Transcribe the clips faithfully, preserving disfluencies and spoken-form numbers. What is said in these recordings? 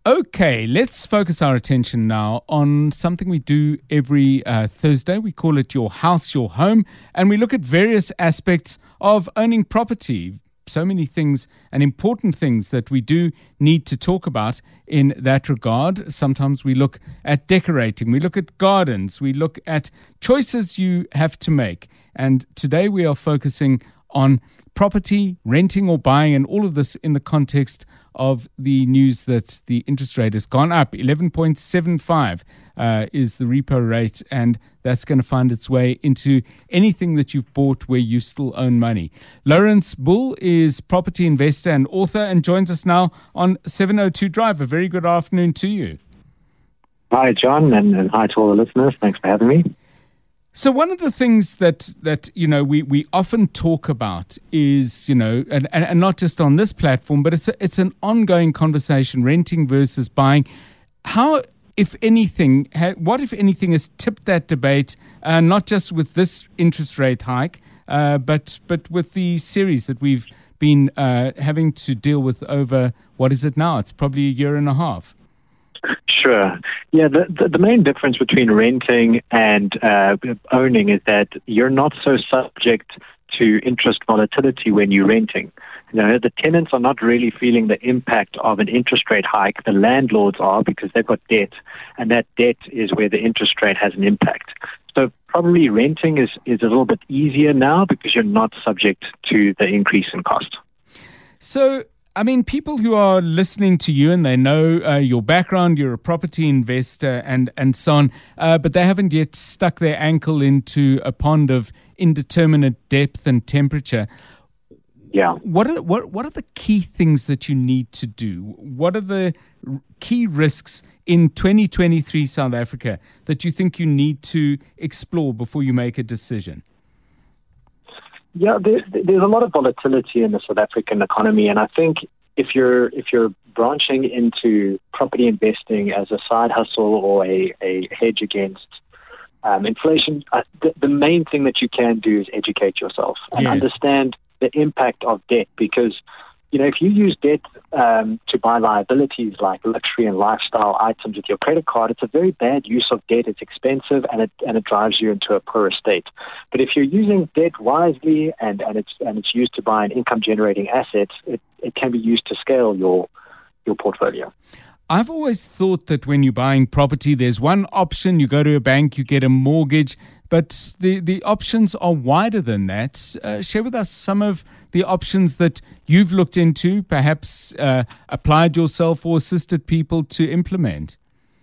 Okay, let's focus our attention now on something we do every uh, Thursday. We call it Your House, Your Home, and we look at various aspects of owning property. So many things and important things that we do need to talk about in that regard. Sometimes we look at decorating, we look at gardens, we look at choices you have to make. And today we are focusing on property, renting or buying, and all of this in the context of the news that the interest rate has gone up. eleven point seven five uh, is the repo rate, and that's going to find its way into anything that you've bought where you still own money. Lawrence Bull is property investor and author and joins us now on seven oh two Drive. A very good afternoon to you. Hi, John, and, and hi to all the listeners. Thanks for having me. So one of the things that, that you know, we, we often talk about is, you know, and, and not just on this platform, but it's a, it's an ongoing conversation, renting versus buying. How, if anything, ha, what, if anything, has tipped that debate, uh, not just with this interest rate hike, uh, but but with the series that we've been uh, having to deal with over, what is it now? It's probably a year and a half. Sure. Yeah, the, the, the main difference between renting and uh, owning is that you're not so subject to interest volatility when you're renting. You know, the tenants are not really feeling the impact of an interest rate hike. The landlords are, because they've got debt, and that debt is where the interest rate has an impact. So probably renting is, is a little bit easier now because you're not subject to the increase in cost. So, I mean, people who are listening to you and they know uh, your background, you're a property investor and, and so on, uh, but they haven't yet stuck their ankle into a pond of indeterminate depth and temperature. Yeah. What are, what, what are the key things that you need to do? What are the r- key risks in twenty twenty-three South Africa that you think you need to explore before you make a decision? Yeah, there, there's a lot of volatility in the South African economy, and I think if you're if you're branching into property investing as a side hustle or a, a hedge against um, inflation, uh, the, the main thing that you can do is educate yourself and yes. understand the impact of debt, because you know if you use debt um, to buy liabilities like luxury and lifestyle items with your credit card, it's a very bad use of debt. It's expensive and it and it drives you into a poorer state. But if you're using debt wisely and, and it's and it's used to buy an income generating asset, it, it can be used to scale your your portfolio. I've always thought that when you're buying property, there's one option. You go to a bank, you get a mortgage, but the, the options are wider than that. Uh, share with us some of the options that you've looked into, perhaps uh, applied yourself or assisted people to implement.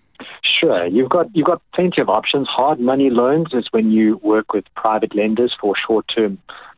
Sure. You've got you've got plenty of options. Hard money loans is when you work with private lenders for short-term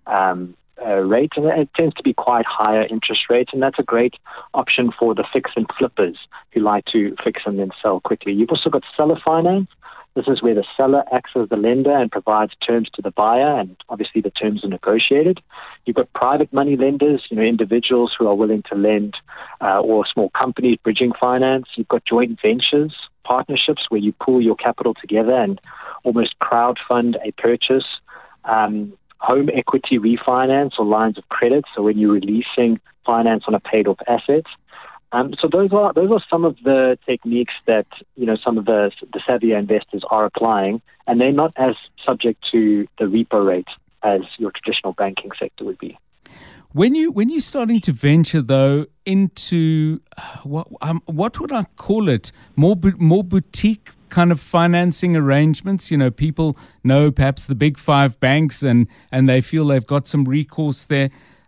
um Uh, rate, and it tends to be quite higher interest rate, and that's a great option for the fix and flippers who like to fix and then sell quickly. You've also got seller finance. This is where the seller acts as the lender and provides terms to the buyer, and obviously the terms are negotiated. You've got private money lenders, you know, individuals who are willing to lend, uh, or small companies, bridging finance. You've got joint ventures, partnerships where you pool your capital together and almost crowdfund a purchase. Um, home equity refinance or lines of credit, so when you're releasing finance on a paid-off asset. Um, so those are those are some of the techniques that you know some of the the savvier investors are applying, and they're not as subject to the repo rate as your traditional banking sector would be. When you when you're starting to venture though into what um, what would I call it, more more boutique kind of financing arrangements, you know, people know perhaps the big five banks and, and they feel they've got some recourse there.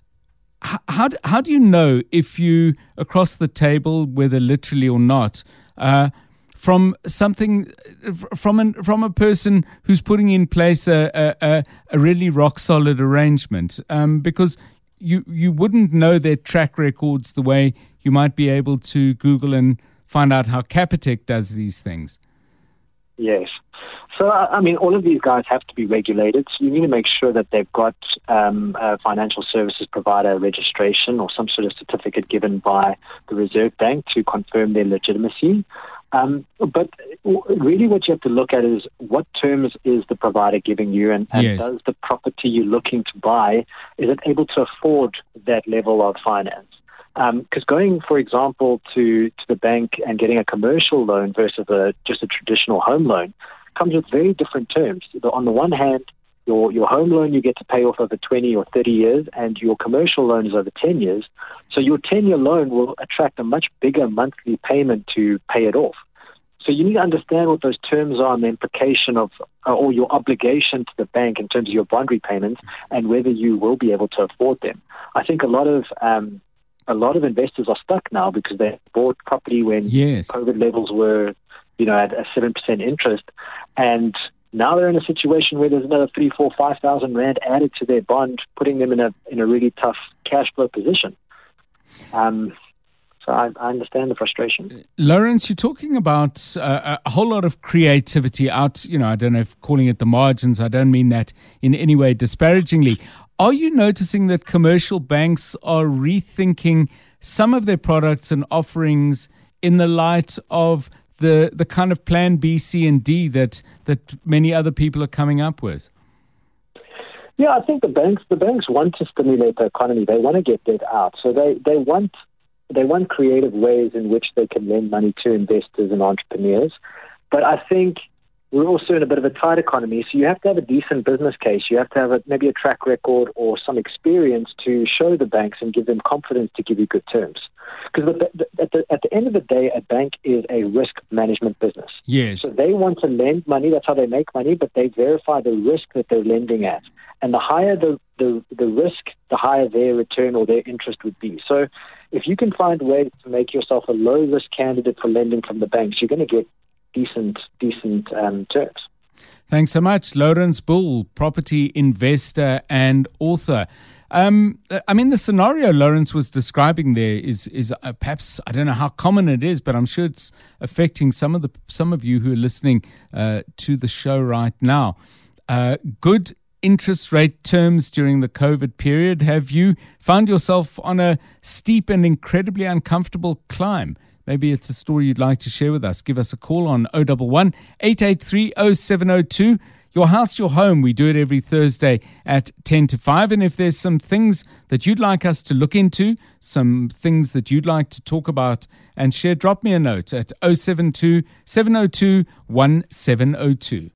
How, how, do, how do you know if you, across the table, whether literally or not, uh, from something, from an, from a person who's putting in place a, a, a really rock solid arrangement? Um, because you, you wouldn't know their track records the way you might be able to Google and find out how Capitec does these things. Yes. So, I mean, all of these guys have to be regulated. So you need to make sure that they've got um, a financial services provider registration or some sort of certificate given by the Reserve Bank to confirm their legitimacy. Um, but really what you have to look at is what terms is the provider giving you, and, and yes. does the property you're looking to buy, is it able to afford that level of finance? Because um, going, for example, to, to the bank and getting a commercial loan versus a, just a traditional home loan comes with very different terms. On the one hand, your, your home loan you get to pay off over twenty or thirty years, and your commercial loan is over ten years. So your ten-year loan will attract a much bigger monthly payment to pay it off. So you need to understand what those terms are and the implication of, uh, or your obligation to the bank in terms of your bond repayments and whether you will be able to afford them. I think a lot of um, a lot of investors are stuck now because they bought property when yes. COVID levels were, you know, at a seven percent interest, and now they're in a situation where there's another three, four, five thousand rand added to their bond, putting them in a in a really tough cash flow position. Um, So I, I understand the frustration. Lawrence, you're talking about uh, a whole lot of creativity out, you know, I don't know if calling it the margins, I don't mean that in any way disparagingly. Are you noticing that commercial banks are rethinking some of their products and offerings in the light of the the kind of plan B, C, and D that that many other people are coming up with? Yeah, I think the banks the banks want to stimulate the economy. They want to get debt out. So they, they want They want creative ways in which they can lend money to investors and entrepreneurs. But I think we're also in a bit of a tight economy, so you have to have a decent business case. You have to have a, maybe a track record or some experience to show the banks and give them confidence to give you good terms. Because at the, at the end of the day, a bank is a risk management business. Yes. So they want to lend money. That's how they make money, but they verify the risk that they're lending at. And the higher the, the, the risk, the higher their return or their interest would be. So if you can find a way to make yourself a low-risk candidate for lending from the banks, you're going to get decent, decent um, terms. Thanks so much. Lawrence Bull, property investor and author. Um, I mean, the scenario Lawrence was describing there is is uh, perhaps, I don't know how common it is, but I'm sure it's affecting some of the some of you who are listening uh, to the show right now. Uh, good interest rate terms during the COVID period. Have you found yourself on a steep and incredibly uncomfortable climb? Maybe it's a story you'd like to share with us. Give us a call on oh one one, eight eight three, oh seven oh two. Your House, Your Home. We do it every Thursday at ten to five. And if there's some things that you'd like us to look into, some things that you'd like to talk about and share, drop me a note at oh seven two, seven oh two, one seven oh two.